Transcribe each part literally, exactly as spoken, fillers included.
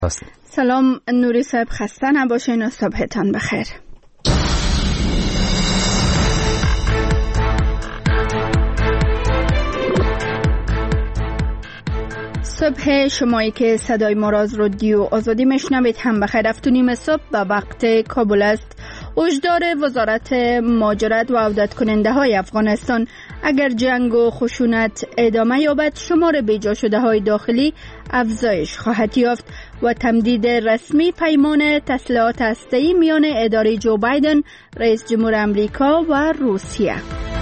سلام نوری صاحب، خسته نباشین و صبحتان بخیر. صبح شمایی که صدای ما را از رادیو آزادی میشنوید هم بخیر. هفت و نیم صبح به وقت کابل است. هشدار وزارت مهاجرت و عودت کننده های افغانستان: اگر جنگ و خشونت ادامه یابد، شمار بیجا شده های داخلی افزایش خواهد یافت. و تمدید رسمی پیمان تسلیحات هسته‌ای میان اداره جو بایدن، رئیس جمهور امریکا و روسیه.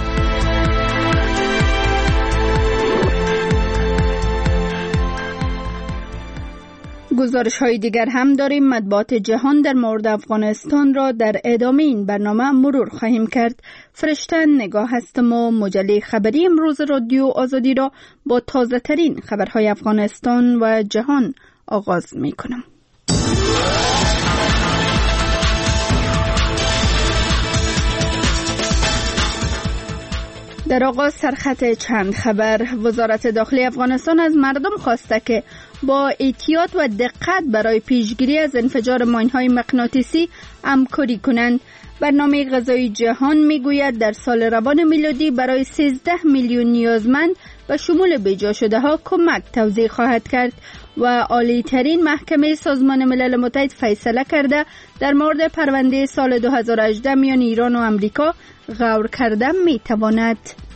گزارش های دیگر هم داریم. مطبوعات جهان در مورد افغانستان را در ادامه این برنامه مرور خواهیم کرد. فرشته نگاه هستم و مجله خبری امروز رادیو آزادی را با تازه ترین خبرهای افغانستان و جهان آغاز می کنم. در آغاز سرخط چند خبر. وزارت داخلی افغانستان از مردم خواسته که با احتیاط و دقت برای پیشگیری از انفجار ماین‌های مغناطیسی همکاری کنند. برنامه غذایی جهان میگوید در سال روان میلادی برای سیزده میلیون نیازمند به شمول بیجا شده ها کمک توزیع خواهد کرد. و عالی ترین محکمه سازمان ملل متحد فیصله کرده در مورد پرونده سال دو هزار و هجده میان ایران و امریکا غور کردن می تواند.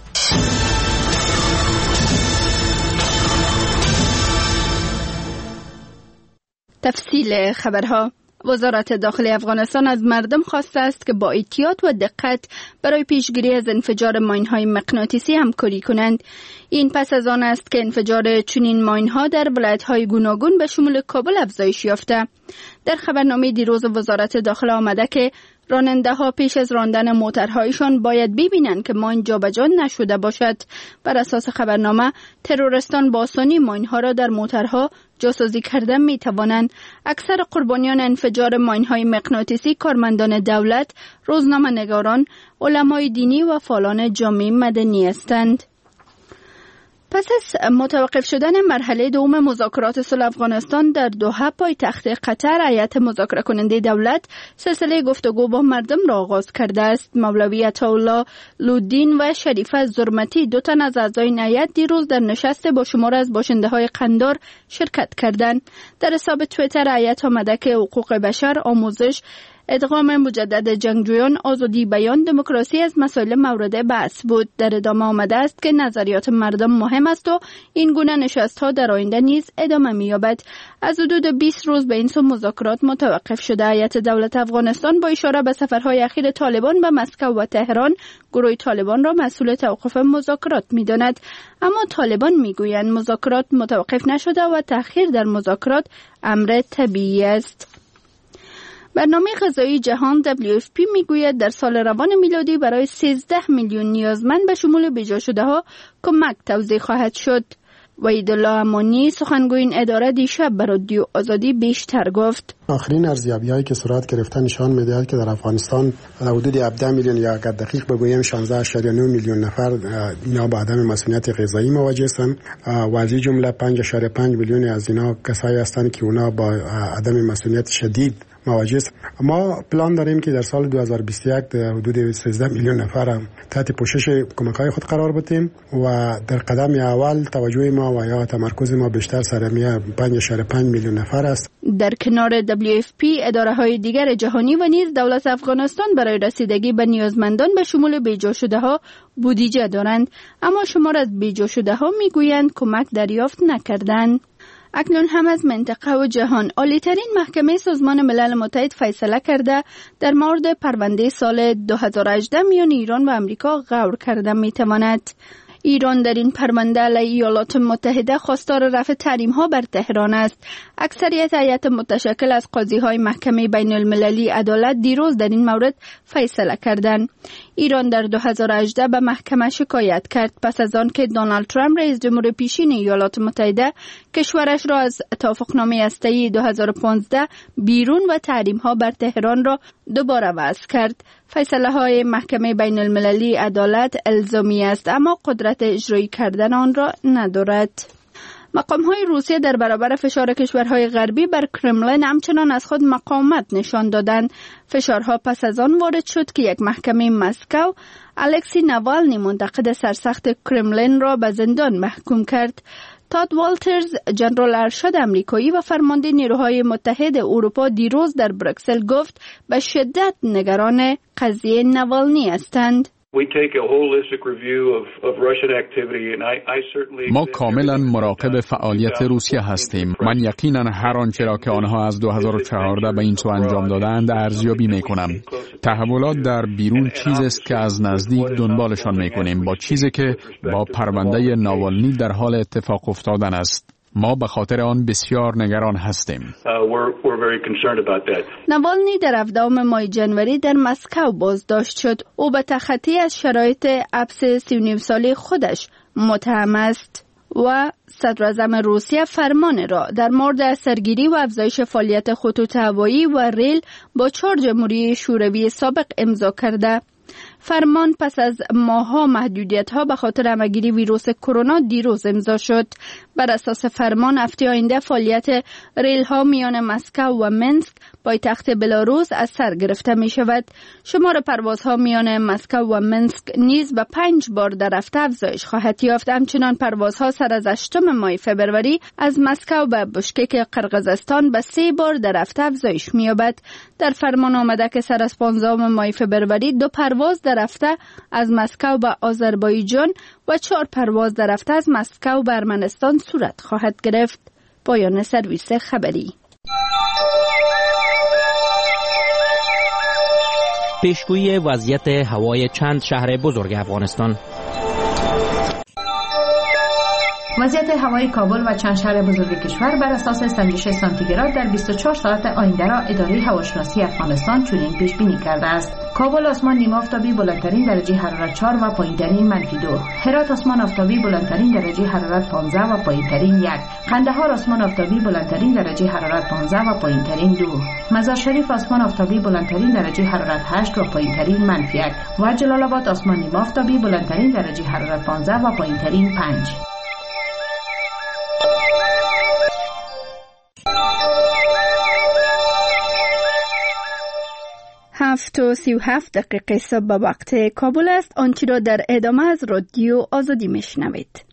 تفصیل خبرها. وزارت داخلی افغانستان از مردم خواسته است که با احتیاط و دقت برای پیشگیری از انفجار ماین‌های مغناطیسی همکاری کنند. این پس از آن است که انفجار چنین ماین‌ها در ولایت‌های گوناگون به شمول کابل افزایش یافته. در خبرنامه دیروز وزارت داخله آمده که راننده‌ها پیش از راندن موترهایشان باید ببینند که ماین جابجا نشده باشد. بر اساس خبرنامه ترورستان با آسانی ماین‌ها را در موترها جاسازی کردن می توانند. اکثر قربانیان انفجار ماین‌های مغناطیسی کارمندان دولت، روزنامه‌نگاران، علمای دینی و فعالان جامعه مدنی هستند. پس از متوقف شدن مرحله دوم مذاکرات صلح افغانستان در دوحه پایتخت قطر، هیئت مذاکره کننده دولت سلسله گفتگو با مردم را آغاز کرده است. مولوی عطاالله لودین و شریفه زرمتی، دو تن از اعضای این هیئت، دیروز در نشست با شمار از باشنده های قندار شرکت کردند. در حساب توییتر هیئت آمده که حقوق بشر، آموزش، ادغام مجدد جنگجویان، آزادی بیان، دموکراسی از مسائل مورد بحث بود. در ادامه آمده است که نظریات مردم مهم است و این گونه نشست‌ها در آینده نیز ادامه می‌یابد. از حدود بیست روز به این سو مذاکرات متوقف شده. هیئت دولت افغانستان با اشاره به سفرهای اخیر طالبان به مسکو و تهران، گروه طالبان را مسئول توقف مذاکرات می‌داند. اما طالبان می‌گویند مذاکرات متوقف نشده و تأخیر در مذاکرات امر طبیعی است. برنامه غذایی جهان دبلیو اف پی میگوید در سال روان میلادی برای سیزده میلیون نیازمند به شمول بیجا شده ها کمک توزیع خواهد شد. وحیدالله امانی، سخنگوی این اداره، دیشب به رادیو آزادی بیشتر گفت. آخرین ارزیابی‌هایی که صورت گرفته نشان می‌دهد که در افغانستان حدود هفده میلیون یا اگر دقیق بگویم شانزده اشاریه نه میلیون نفر اینا با عدم مسئولیت غذایی مواجه هستند و از این جمله پنج اشاریه پنج میلیون از اینا کسایی هستند که اونا با عدم مسئولیت شدید مواجه است. ما پلان داریم که در سال دو هزار و بیست و یک در حدود سیزده میلیون نفر تحت پوشش کمک‌های خود قرار بدیم و در قدم اول توجه ما و یا تمرکز ما بیشتر سر پنج اشاریه پنج میلیون نفر است. در کنار دبلیو اف پی، اداره‌های دیگر جهانی و نیز دولت افغانستان برای رسیدگی به نیازمندان به شمول بیجا شده ها بودجه دارند، اما شمار از بیجا شده ها میگویند کمک دریافت نکردند. اکنون هم از منطقه و جهان، عالی‌ترین محکمه سازمان ملل متحد فیصله کرده در مورد پرونده سال دو هزار و هجده میان ایران و امریکا غور کردن میتواند. ایران در این پرونده علیه ایالات متحده خواستار رفع تحریم‌ها بر تهران است. اکثریت هیئت متشکل از قاضی‌های محکمه بین المللی عدالت دیروز در این مورد فیصله کردند. ایران در دو هزار و هجده به محکمه شکایت کرد پس از آن که دونالد ترامپ رئیس جمهور پیشین ایالات متحده کشورش را از توافقنامه هسته‌ای دو هزار و پانزده بیرون و تحریم‌ها بر تهران را دوباره وضع کرد. فیصله های محکمه بین المللی عدالت الزامی است اما قدرت اجرایی کردن آن را ندارد. مقام‌های روسیه در برابر فشار کشورهای غربی بر کرملین همچنان از خود مقاومت نشان دادند. فشارها پس از آن وارد شد که یک محکمه مسکو الکسی ناوالنی منتقد سرسخت کرملین را به زندان محکوم کرد. تاد والترز، ژنرال ارشد آمریکایی و فرمانده نیروهای متحد اروپا دیروز در بروکسل گفت به شدت نگران قضیه ناوالنی هستند. ما کاملا مراقب فعالیت روسیه هستیم. من یقینا هر آنچه را که آنها از دو هزار و چهارده به این سو انجام دادند ارزیابی میکنم. تحولات در بیرون چیزی است که از نزدیک دنبالشان میکنیم، با چیزی که با پرونده ناوالنی در حال اتفاق افتادن است. ما به خاطر آن بسیار نگران هستیم. ناوالنی در هفدهم ماه جنوری در مسکو بازداشت شد. او به تخطی از شرایط حبس سی و نیم ساله خودش متهم است و صدر اعظم روسیه فرمان را در مورد سرگیری و افزایش فعالیت خطوط هوایی و ریل با چهار جمهوری شوروی سابق امضا کرده. فرمان پس از ماه‌ها محدودیت‌ها به خاطر همه‌گیری ویروس کرونا دیروز امضا شد. بر اساس فرمان هفته آینده فعالیت ریل‌ها میان مسکو و منسک پایتخت بلاروس از سر گرفته می شود. شمار پروازها میان مسکو و منسک نیز به پنج بار در هفته افزایش خواهد یافت. همچنان پروازها سر از هشتم ماه فبروری از مسکو به بشکک قرقیزستان به سه بار در هفته افزایش می یابد. در فرمان آمده که سر از پانزدهم ماه فبروری دو پرواز در هفته از مسکو به آذربایجان و چهار پرواز در هفته از مسکو به ارمنستان صورت خواهد گرفت. پایان سرویس خبری. پیشگویی وضعیت هوای چند شهر بزرگ افغانستان. وضعیت هوای کابل و چند شهر بزرگ کشور بر اساس سنجش سانتیگراد در بیست و چهار ساعت آینده را اداره هواشناسی افغانستان چنین پیش بینی کرده است. کابل آسمان نیمه آفتابی بلندترین درجه حرارت چهار و پایینترین منفی دو. هرات آسمان آفتابی بلندترین درجه حرارت پانزده و پایینترین یک. قندهار آسمان آفتابی بلندترین درجه حرارت پانزده و پایینترین دو. مزار شریف آسمان آفتابی بلندترین درجه حرارت هشت و پایینترین منفی یک. و جلال آباد آسمان نیمه آفتابی بلندترین درجه حرارت پانزده و پایینترین پنج. هفت و سی و هفت دقیقه صبح به وقت کابل است. آنچه را در ادامه از رادیو آزادی میشنوید.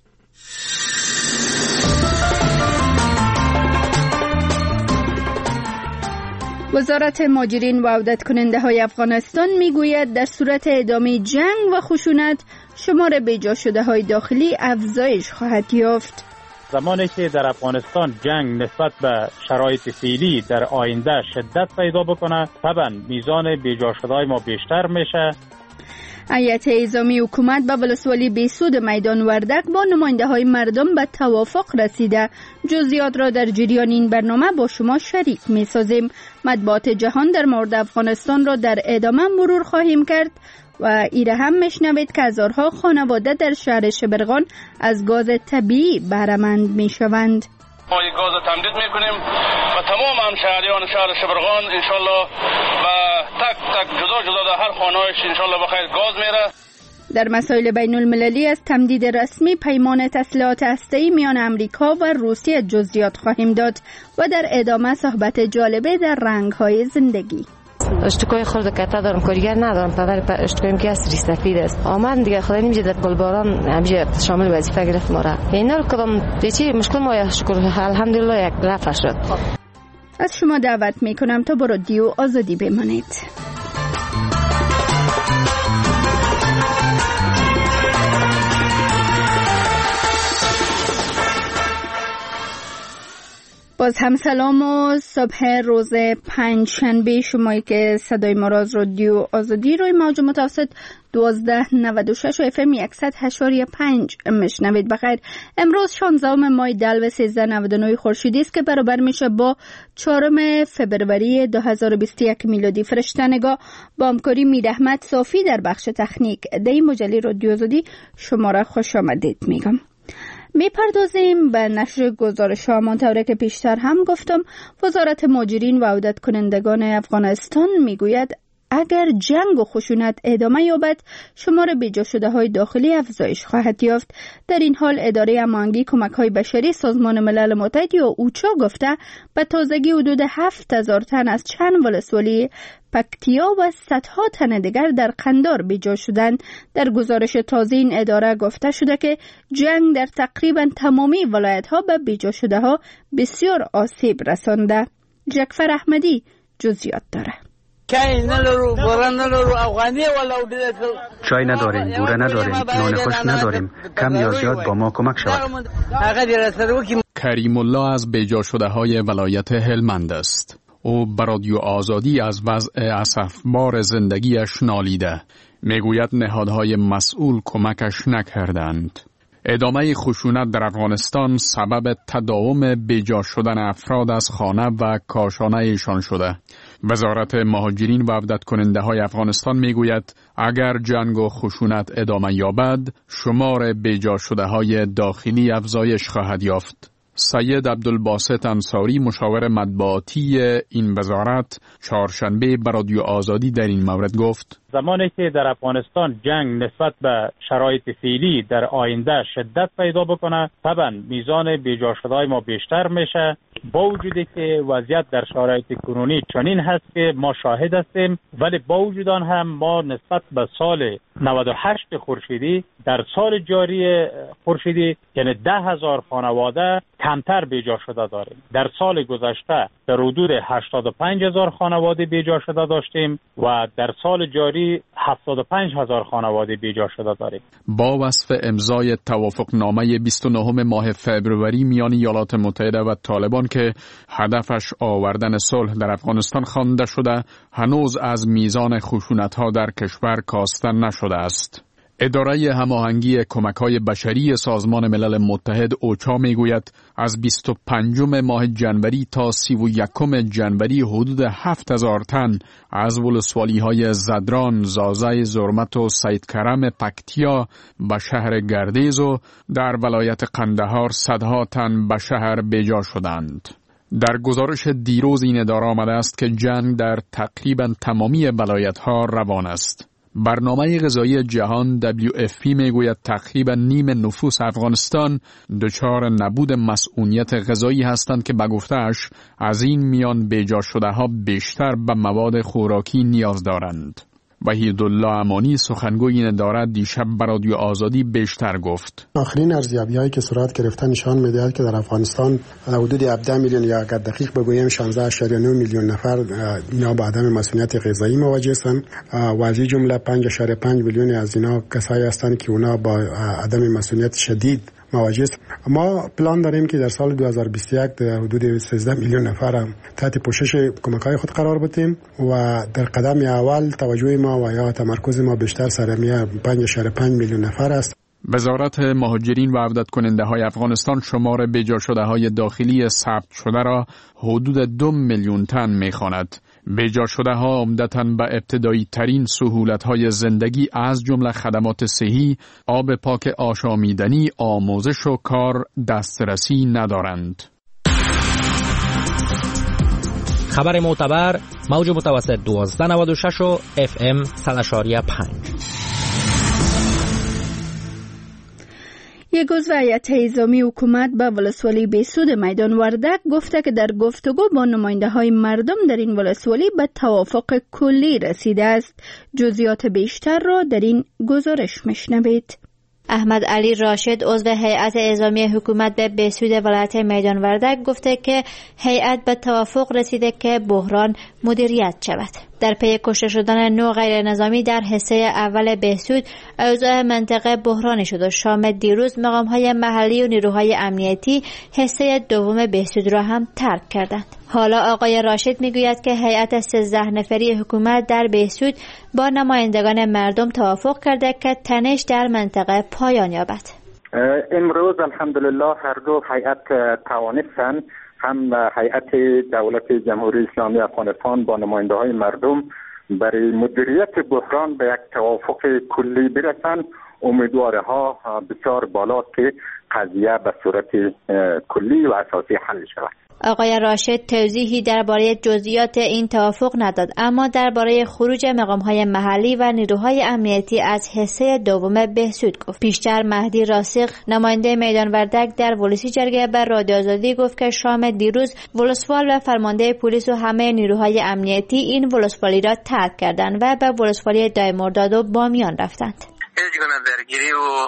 وزارت مهاجرین و عودت کننده های افغانستان میگوید در صورت ادامه جنگ و خشونت شمار بیجا شده های داخلی افزایش خواهد یافت. زمانی که در افغانستان جنگ نسبت به شرایط فعلی در آینده شدت پیدا بکنه، طبعا میزان بیجا شده‌های ما بیشتر میشه. هیئت اعزامی حکومت به ولسوالی بیسود میدان وردک با نماینده های مردم به توافق رسیده. جزئیات را در جریان این برنامه با شما شریک می سازیم. مطبوعات جهان در مورد افغانستان را در ادامه مرور خواهیم کرد و ایره هم میشنوید که هزارها خانواده در شهر شبرغان از گاز طبیعی بهره‌مند میشوند. ما یک گاز تمدید میکنیم و تمام همشهریان شهر شبرغان انشالله و تک تک جدا جدا در هر خانه‌اش انشالله بخیر گاز میره. در مسائل بین المللی از تمدید رسمی پیمان تسلیحات هسته‌ای میان امریکا و روسیه جزئیات خواهیم داد و در ادامه صحبت جالبه در رنگ‌های زندگی. اشتکای خورد کتا دارم، کارگر ندارم، پدر اشتکایم که از سفید است. آمد دیگه خدای نمیشه در گلباران همیشه شامل وظیفه گرفت ما را. اینا رو کدام چی مشکل ما شکر الحمدلله یک رفع شد. از شما دعوت میکنم تا با رادیو آزادی بمانید. باز هم سلام و صبح روز پنج شنبه شمایی که صدای ما را از رادیو آزادی روی موج متوسط دوازده نود و شش و اف ام صد و هشت و پنج مشنوید. بخیر. امروز شانزدهم ماه دلو سیزده نود و نه خورشیدی است که برابر میشه با چهارم فبروری دو هزار و بیست و یک میلادی. فرشتنگاه با همکاری میر احمد صافی در بخش تکنیک در این مجله رادیو آزادی شما را خوش آمدید میگم. می پردازیم به نشر گزارش ها. منطوره که پیشتر هم گفتم وزارت مهاجرین و عودت کنندگان افغانستان می گوید اگر جنگ و خشونت ادامه یابد شمار بیجا شده های داخلی افزایش خواهد یافت. در این حال اداره هماهنگی کمک های بشری سازمان ملل متحد یا اوچا گفته به تازگی حدود هفت هزار تن از چند ولسوالی پکتیا و صدها تن دیگر در قندار بیجا شدند. در گزارش تازه این اداره گفته شده که جنگ در تقریبا تمامی ولایت ها به بیجا شده ها بسیار آسیب رسانده. جعفر احمدی جزئیات داره. چای نداریم، بوره نداریم، نان خوش نداریم. کم یا زیاد با ما کمک شود. کریم الله از بیجا شده های ولایت هلمند است. او بر رادیو آزادی از وضع اسفبار زندگیش نالیده. میگوید نهادهای مسئول کمکش نکردند. ادامه خشونت در افغانستان سبب تداوم بیجا شدن افراد از خانه و کاشانه ایشان شده. وزارت مهاجرین و عودت کننده های افغانستان میگوید اگر جنگ و خشونت ادامه یابد شمار بیجا شده های داخلی افزایش خواهد یافت. سید عبدالباسط انصاری مشاور مطبوعاتی این وزارت چهارشنبه بر رادیو آزادی در این مورد گفت زمانی که در افغانستان جنگ نسبت به شرایط فعلی در آینده شدت پیدا بکنه طبعا میزان بیجا شده‌های ما بیشتر میشه. با وجودی که وضعیت در شرایط کنونی چنین هست که ما شاهد هستیم، ولی با وجود آن هم ما نسبت به سال نود و هشت خورشیدی در سال جاری خورشیدی یعنی ده هزار خانواده کمتر بیجا شده داریم. در سال گذشته در حدود هشتاد و پنج هزار خانواده بیجا شده داشتیم و در سال جاری هفتاد و پنج هزار خانواده بیجا شده داریم. با وصف امضای توافقنامه بیست و نهم ماه فوریه میان ایالات متحده و طالبان که هدفش آوردن صلح در افغانستان خوانده شده، هنوز از میزان خشونت‌ها در کشور کاسته نشده است. اداره هماهنگی کمک‌های بشری سازمان ملل متحد اوچا میگوید از بیست و پنجم ماه جنوری تا سی و یکم جنوری حدود هفت هزار تن از ولسوالی‌های زدران، زازای زرمت و سید کرم پکتیا به شهر گردیز و در ولایت قندهار صدها تن به شهر بیجا شدند. در گزارش دیروز این اداره آمده است که جنگ در تقریبا تمامی ولایت‌ها روان است. برنامه غذایی جهان دبلیو اف پی میگوید تقریبا نیم نفوس افغانستان دچار نبود مسئولیت غذایی هستند که به گفته‌اش از این میان بیجا شده ها بیشتر به مواد خوراکی نیاز دارند. وحیدالله امانی سخنگوی این اداره دیشب بر رادیو آزادی بیشتر گفت. آخرین ارزیابی‌هایی که صورت گرفته نشان می‌دهد که در افغانستان حدود هفده میلیون یا اگر دقیق بگویم شانزده اشاری نه میلیون نفر اینا با عدم مسئولیت غذایی مواجه هستند و از این جمله پنج اشاری پنج میلیون از اینا کسایی هستند که اونا با عدم مسئولیت شدید مواجه است. ما پلان داریم که در سال دو هزار و بیست و یک در حدود سیزده میلیون نفر تحت پوشش کمک‌های خود قرار بدیم و در قدم اول توجه ما و یا تمرکز ما بیشتر سر پنج اشاری پنج میلیون نفر است. وزارت مهاجرین و عودت کننده های افغانستان شمار بیجا شده های داخلی ثبت شده را حدود دو میلیون تن می‌خواند. بیجا شده ها عمدتاً به ابتدایی ترین سهولت های زندگی از جمله خدمات صحی، آب پاک آشامیدنی، آموزش و کار دسترسی ندارند. خبر معتبر موج متوسط دوازده نود و شش و اف ام صد و پنج. یک عضو هیئت انتظامی حکومت به ولسوالی بهسود میدان وردک گفته که در گفتگو با نماینده های مردم در این ولسوالی به توافق کلی رسیده است. جزئیات بیشتر را در این گزارش میشنوید. احمد علی راشد عضو هیئت انتظامی حکومت به بهسود ولایت میدان وردک گفته که هیئت به توافق رسیده که بحران مدیریت شود. در پی کشته شدن نو غیر نظامی در حصه اول بهسود اوضاع منطقه بحرانی شد و شام دیروز مقام‌های محلی و نیروهای امنیتی حصه دوم بهسود را هم ترک کردند. حالا آقای راشد میگوید که هیئت سیزده نفری حکومت در بهسود با نمایندگان مردم توافق کرده که تنش در منطقه پایان یابد. امروز الحمدلله هر دو هیئت توانستند، هم هیئت دولت جمهوری اسلامی افغانستان با نماینده های مردم برای مدیریت بحران به یک توافق کلی برسند. امیدوارها بسیار بالاست که قضیه به صورت کلی و اساسی حل شود. آقای راشد توضیحی درباره جزئیات این توافق نداد، اما درباره خروج مقام‌های محلی و نیروهای امنیتی از حصه دوم بهسود گفت. پیشتر مهدی راسخ نماینده میدان وردک در ولسی جرگه بر رادیو آزادی گفت که شام دیروز ولسوال و فرمانده پلیس و همه نیروهای امنیتی این ولسوالی را ترک کردند و به ولسوالی دایمرداد و بامیان رفتند. هیچ گونه درگیری و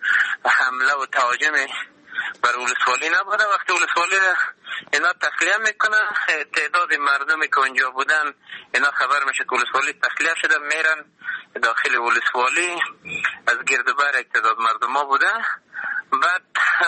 حمله و تهاجم بر ولسوالی نبوده. وقتی ولسوالی اینا تخلیه میکنه، تعداد مردمی که اونجا بودن اینا خبر میشه که ولسوالی تخلیه شده، میرن داخل ولسوالی، از گردوبر تعداد مردم ها بوده. بعد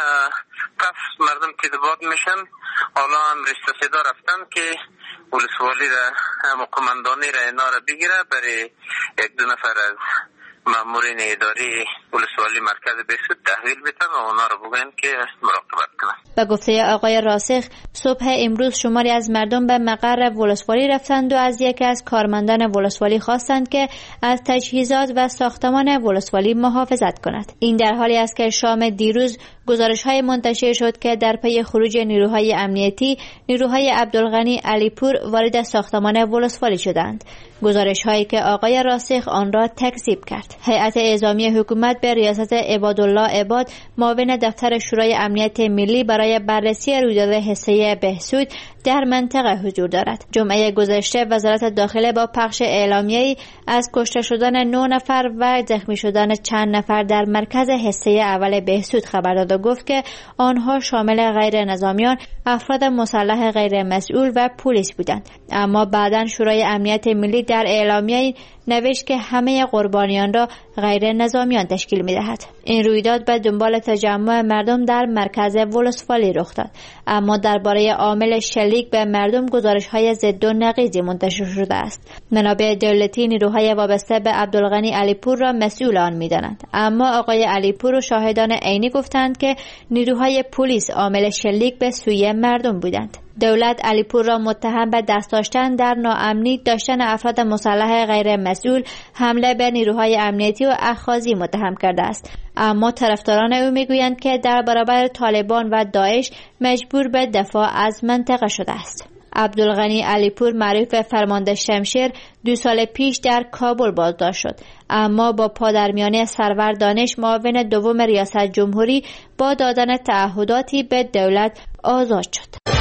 پس مردم تدباد میشن، حالا هم رشته رفتن که ولسوالی را هم قماندانی را اینا را بگیره، برای یک دو نفر از مامورین اداری ولسوالی مرکز بهسود تحویل بدن و اونا رو بگن که مراقبت کنن. به گفته آقای راسخ، صبح امروز شماری از مردم به مقر ولسوالی رفتند و از یکی از کارمندان ولسوالی خواستند که از تجهیزات و ساختمان ولسوالی محافظت کند. این در حالی است که شام دیروز گزارش‌های منتشر شد که در پی خروج نیروهای امنیتی، نیروهای عبدالغنی علیپور وارد ساختمان ولسوالی شدند. گزارش‌هایی که آقای راسخ آن را تکذیب کرد. هیئت اعزامی حکومت به ریاست عبادالله عباد، معاون دفتر شورای امنیت ملی، برای بررسی رویداد حصه بهسود در منطقه حضور دارد. جمعه گذشته وزارت داخله با پخش اعلامیه‌ای از کشته شدن نه نفر و زخمی شدن چند نفر در مرکز حصه اول بهسود خبر داد و گفت که آنها شامل غیر نظامیان، افراد مسلح غیر مسئول و پلیس بودند. اما بعداً شورای امنیت ملی در اعلامیه‌ای نوشت که همه قربانیان را غیر نظامیان تشکیل می‌دهد. این رویداد به دنبال تجمع مردم در مرکز ولسوالی رخ داد، اما درباره عامل شلیک به مردم گزارش‌های ضد و نقیضی منتشر شده است. منابع دولتی نیروهای وابسته به عبدالغنی علیپور را مسئول آن می‌دانند، اما آقای علیپور و شاهدان عینی گفتند که نیروهای پلیس عامل شلیک به سوی مردم بودند. دولت علیپور را متهم به دست داشتن در ناامنی داشتن افراد مسلح غیر مسئول، حمله به نیروهای امنیتی و اخاذی متهم کرده است. اما طرفداران او میگویند که در برابر طالبان و داعش مجبور به دفاع از منطقه شده است. عبدالغنی علیپور، معروف به فرمانده شمشیر، دو سال پیش در کابل بازداشت شد، اما با پادرمیانی سرور دانش، معاون دوم ریاست جمهوری، با دادن تعهداتی به دولت آزاد شد.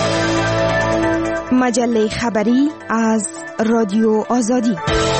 مجله خبری از رادیو آزادی.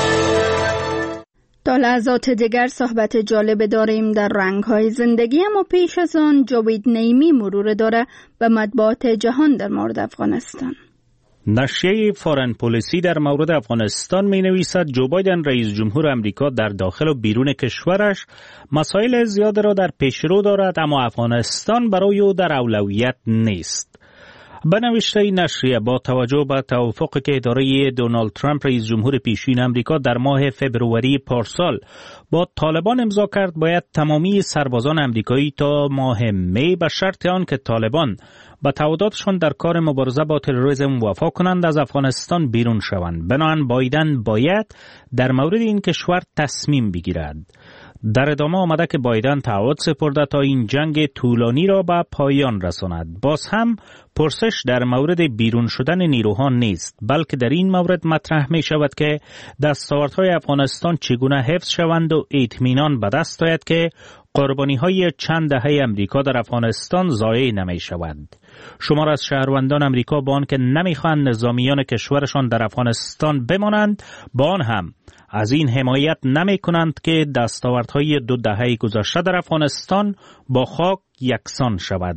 تا لحظات دیگر صحبت جالب داریم در رنگ‌های زندگی، اما پیش از آن جاوید نیمی مرور داره به مطبوعات جهان در مورد افغانستان. نشریه فارن پالیسی در مورد افغانستان می نویسد جو بایدن رئیس جمهور امریکا در داخل و بیرون کشورش مسائل زیاد را در پیشرو دارد، اما افغانستان برای او در اولویت نیست. به نوشته نشریه، با توجه به توافقی که اداره دونالد ترامپ رئیس جمهور پیشین امریکا در ماه فوریه پارسال با طالبان امضا کرد، باید تمامی سربازان امریکایی تا ماه می به شرط آن که طالبان به تعهداتشان در کار مبارزه با تروریسم وفا کنند از افغانستان بیرون شوند. بنابراین بایدن باید در مورد این کشور تصمیم بگیرد. در ادامه آمده که بایدن تعهد سپرده تا این جنگ طولانی را به پایان رساند. باز هم پرسش در مورد بیرون شدن نیروها نیست، بلکه در این مورد مطرح می شود که دستاوردهای افغانستان چگونه حفظ شوند و اطمینان به دست آید که قربانی‌های چند دهه امریکا در افغانستان ضایع نمی شود. شمار از شهروندان امریکا با آنکه نمی‌خواهند نظامیان کشورشان در افغانستان بمانند، با آن هم از این حمایت نمی کنند که دستاوردهای دو دهه گذشته در افغانستان با خاک یکسان شود.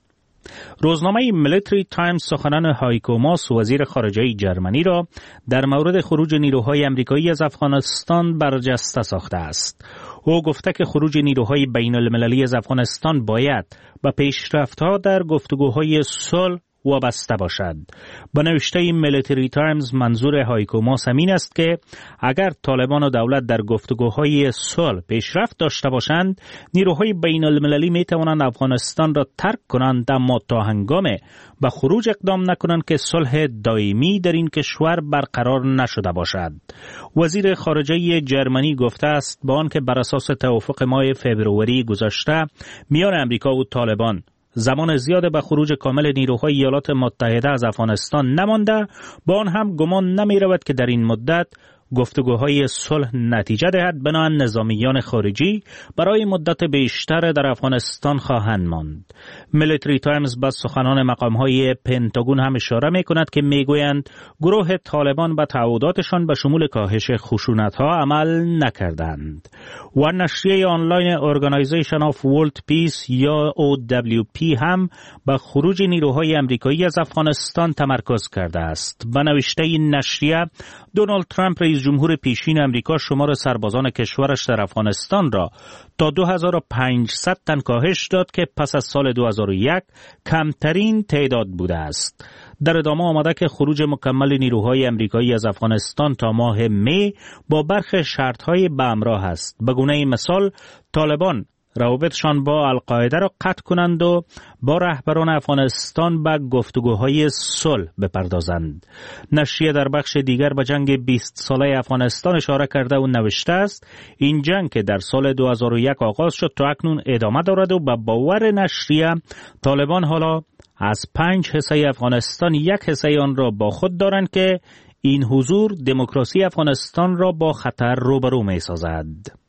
روزنامه میلیتری تایمز سخنان هایکو ماس، وزیر خارجه جرمنی، را در مورد خروج نیروهای امریکایی از افغانستان برجسته ساخته است. او گفته که خروج نیروهای بین المللی از افغانستان باید به پیشرفت‌ها در گفتگوهای صلح وابسته باشد. به نوشته میلیتری تایمز، منظور هایکو ماس این است که اگر طالبان و دولت در گفتگوهای صلح پیشرفت داشته باشند، نیروهای بین المللی می توانند افغانستان را ترک کنند، اما تا هنگام به خروج اقدام نکنند که صلح دائمی در این کشور برقرار نشده باشد. وزیر خارجه جرمنی گفته است با آنکه بر اساس توافق ماه فوریه گذشته میان امریکا و طالبان زمان زیاد به خروج کامل نیروهای ایالات متحده از افغانستان نمانده، با آن هم گمان نمی رود که در این مدت گفتگوهای صلح نتیجه دهد، بنابر نظامیان خارجی برای مدت بیشتر در افغانستان خواهند ماند. میلیتری تایمز با سخنان مقامهای پنتاگون هم اشاره می کند که می گویند گروه طالبان به تعهداتشان به شمول کاهش خشونت‌ها عمل نکردند. و نشریه آنلاین Organization of World Peace یا او دبلیو پی هم به خروج نیروهای امریکایی از افغانستان تمرکز کرده است. به نوشته این نشریه، دونالد ترامپ رئیس جمهور پیشین امریکا شمار سربازان کشورش در افغانستان را تا دو هزار و پانصد تن کاهش داد که پس از سال دو هزار و یک کمترین تعداد بوده است. در ادامه آمده که خروج مکمل نیروهای امریکایی از افغانستان تا ماه می با برخی شرط‌های به همراه است. به گونه مثال طالبان روابطشان با القاعده را قطع کنند و با رهبران افغانستان به گفتگوهای صلح بپردازند. نشریه در بخش دیگر به جنگ بیست ساله افغانستان اشاره کرده و نوشته است این جنگ که در سال دو هزار و یک آغاز شد تا اکنون ادامه دارد و به باور نشریه طالبان حالا از پنج حصه افغانستان یک حصه آن را با خود دارند که این حضور دموکراسی افغانستان را با خطر روبرو می سازد.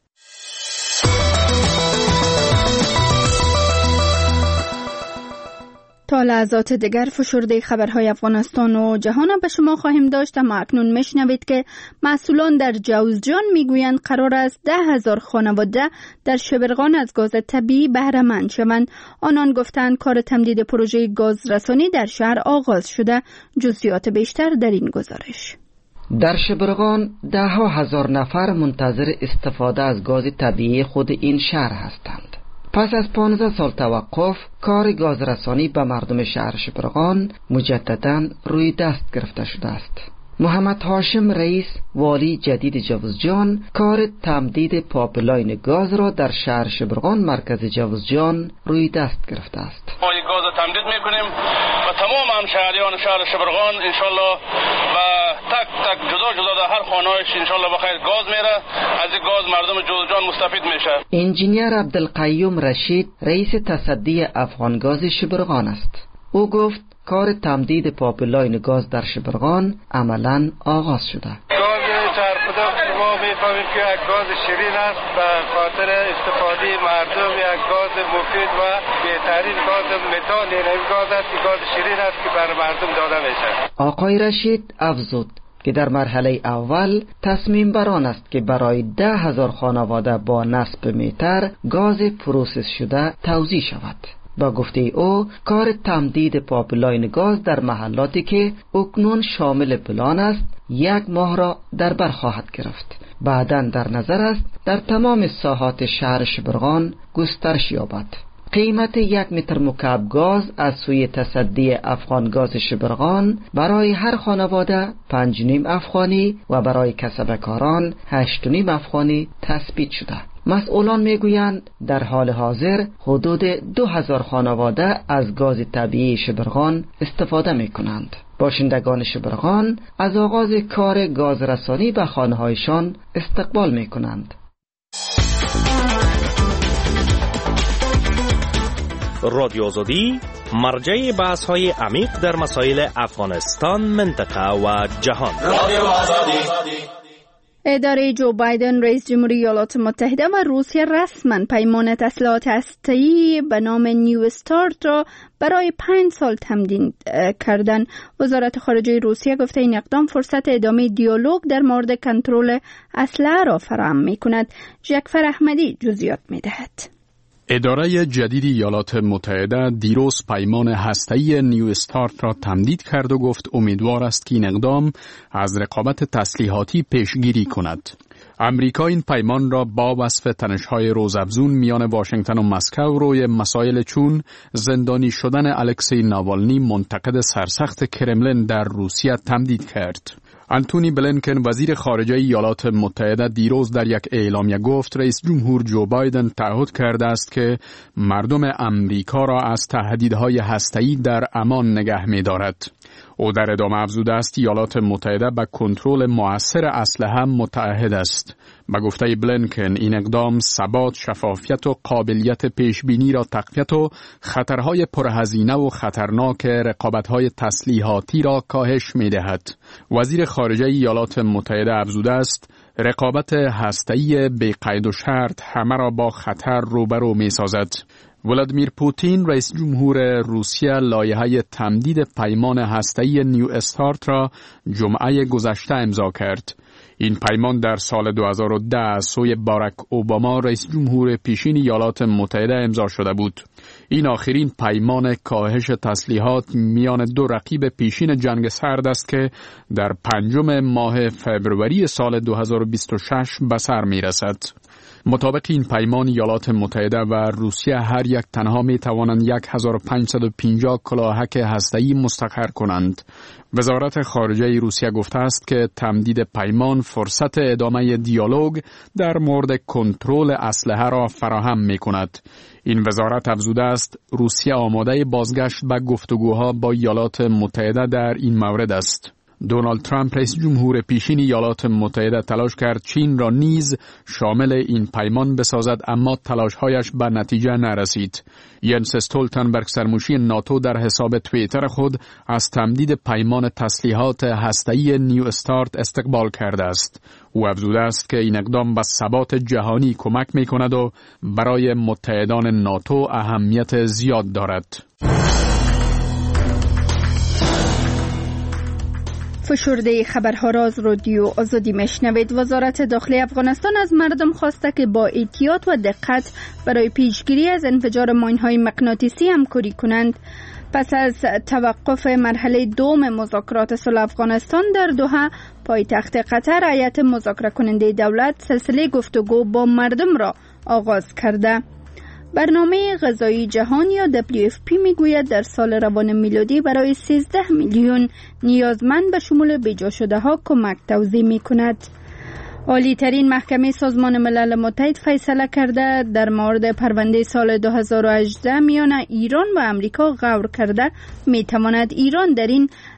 تا لحظات دیگر فشرده خبرهای افغانستان و جهان به شما خواهیم داشت، اما اکنون میشنوید که مسئولان در جوزجان میگویند قرار است ده هزار خانواده در شبرغان از گاز طبیعی بهره مند شوند. آنان گفتند کار تمدید پروژه گاز رسانی در شهر آغاز شده. جزئیات بیشتر در این گزارش. در شبرغان ده ها هزار نفر منتظر استفاده از گاز طبیعی خود این شهر هستند. پس از پانزده سال توقف، کار گازرسانی به مردم شهر شبرغان مجدداً روی دست گرفته شده است. محمد هاشم رئیس والی جدید جوزجان کار تمدید پایپلاین گاز را در شهر شبرغان مرکز جوزجان روی دست گرفته است. ما این گاز تمدید میکنیم و تمام همشهریان شهر شبرغان انشالله و تک تک جدا جدا در هر خانه‌اش انشالله بخیر گاز میره. از این گاز مردم جوزجان مستفید میشه. انجینیر عبدالقیوم رشید رئیس تصدی افغانگاز شبرغان است. او گفت کار تمدید پایپلاین گاز در شبرغان عملاً آغاز شده. گاز چرخوده ما میفهمیم که یک گاز شیرین است، به خاطر استفاده مردم یک گاز مفید و بهترین گاز متان این گاز است که گاز شیرین است که بر مردم داده میشه. آقای رشید افزود که در مرحله اول تصمیم بر آن است که برای ده هزار خانواده با نصب متر گاز پروسس شده توزیع شود. با گفته او کار تمدید پایپلاین گاز در محلاتی که اکنون شامل پلان است یک ماه را در بر خواهد گرفت. بعداً در نظر است در تمام ساحات شهر شبرغان گسترش یابد. قیمت یک متر مکعب گاز از سوی تصدی افغانگاز شبرغان برای هر خانواده پنج و نیم افغانی و برای کسبکاران هشت و نیم افغانی تثبیت شده. مسئولان میگویند در حال حاضر حدود دو هزار خانواده از گاز طبیعی شبرغان استفاده می کنند. باشندگان شبرغان از آغاز کار گازرسانی به خانه‌هایشان استقبال می کنند. رادیو آزادی مرجع بحث های عمیق در مسائل افغانستان، منطقه و جهان. رادیو آزادی. اداره جو بایدن رئیس جمهوری ایالات متحده و روسیه رسما پیمان تسلیحات هسته‌ای به نام نیو استارت را برای پنج سال تمدید کردن. وزارت خارجه روسیه گفته این اقدام فرصت ادامه دیالوگ در مورد کنترل اسلحه را فراهم می‌کند. جعفر احمدی جزئیات می‌دهد. اداره جدید ایالات متحده دیروز پیمان هسته‌ای نیو استارت را تمدید کرد و گفت امیدوار است که این اقدام از رقابت تسلیحاتی پیشگیری کند. امریکا این پیمان را با وصف تنش‌های روزافزون میان واشنگتن و مسکو روی مسائل چون زندانی شدن الکسی ناوالنی منتقد سرسخت کرملین در روسیه تمدید کرد. آنتونی بلینکن وزیر خارجه ایالات متحده دیروز در یک اعلامیه گفت رئیس جمهور جو بایدن تعهد کرده است که مردم امریکا را از تهدیدهای هسته‌ای در امان نگه می‌دارد. او در ادامه افزوده است ایالات متحده به کنترل مؤثر اسلحه متعهد است. به گفته بلینکن این اقدام ثبات، شفافیت و قابلیت پیشبینی را تقویت و خطرهای پرهزینه و خطرناک رقابت‌های تسلیحاتی را کاهش می‌دهد. وزیر خارجه ایالات متحده افزوده است رقابت هسته‌ای بی قید و شرط همه را با خطر روبرو می‌سازد. ولادیمیر پوتین رئیس جمهور روسیه لایحه تمدید پیمان هسته‌ای نیو استارت را جمعه گذشته امضا کرد. این پیمان در سال دو هزار و ده سوی باراک اوباما رئیس جمهور پیشین ایالات متحده امضا شده بود. این آخرین پیمان کاهش تسلیحات میان دو رقیب پیشین جنگ سرد است که در پنجم ماه فوریه سال دو هزار و بیست و شش به سر می رسد. مطابق این پیمان ایالات متحده و روسیه هر یک تنها می توانند هزار و پانصد و پنجاه کلاهک هسته‌ای مستقر کنند. وزارت خارجه روسیه گفته است که تمدید پیمان فرصت ادامه دیالوگ در مورد کنترل اسلحه را فراهم می کند. این وزارت افزوده است روسیه آماده بازگشت به گفتگوها با ایالات متحده در این مورد است. دونالد ترامپ رئیس جمهور پیشین ایالات متحده تلاش کرد چین را نیز شامل این پیمان بسازد، اما تلاش‌هایش به نتیجه نرسید. ینس استولتنبرگ سرمشی ناتو در حساب توییتر خود از تمدید پیمان تسلیحات هسته‌ای نیو استارت استقبال کرده است. او افزوده است که این اقدام به ثبات جهانی کمک می‌کند و برای متحدان ناتو اهمیت زیاد دارد. فشرده خبرها را از رادیو آزادی میشنوید. وزارت داخلی افغانستان از مردم خواسته که با احتیاط و دقت برای پیشگیری از انفجار ماین‌های مغناطیسی همکاری کنند. پس از توقف مرحله دوم مذاکرات صلح افغانستان در دوحه، پایتخت قطر هیئت مذاکره کننده دولت سلسله گفتگو با مردم را آغاز کرده. برنامه غذایی جهان یا دبلیو اف پی میگوید در سال روان میلادی برای سیزده میلیون نیازمند به شمول بیجا شده ها کمک توزیع می کند. عالی ترین محکمه سازمان ملل متحد فیصله کرده در مورد پرونده سال دو هزار و هجده میان ایران و امریکا غور کرده می تواند ایران در این